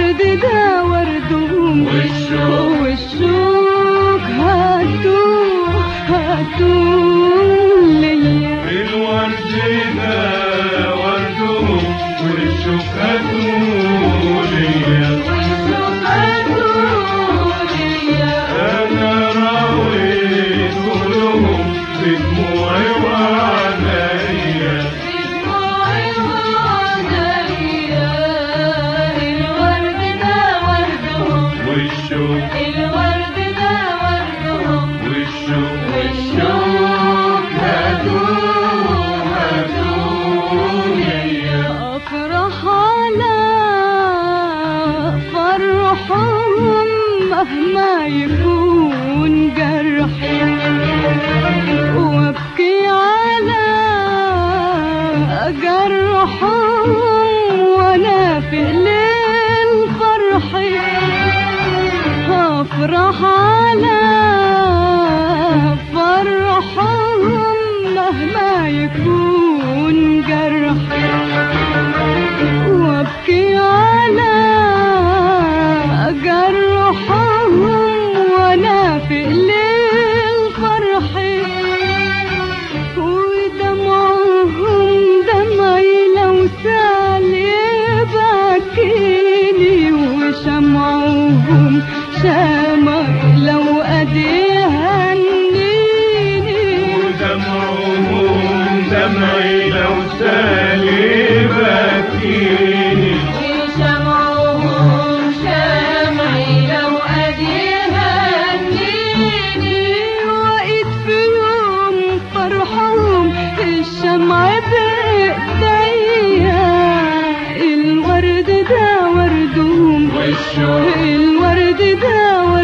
الورد ده وردهم والشوك هاتوه ليا. الورد ده وردهم والشوك هاتوه ليا. أنا راويت لهم بدموعي وعنايا. الورد ده وردهم والشوك هاتوه ليا. أفرح على فرحهم مهما يكون جرحي، وابكي على جرحهم وانا في ليل فرحي. أفرح على فرحهم مهما يكون جرحي، وابكي على جرحهم وانا في ليل فرحي. ودمعهم دمعي لو سال يبكيني، وشمعهم شمع لو قدي هنيني. ودمعهم دمعي لو سال يبكيني. وشمعهم شمعي لو قدي هنيني. وقيت في يوم فرحهم الشمع بإيديا. الورد ده وردهم والشوك الورد ده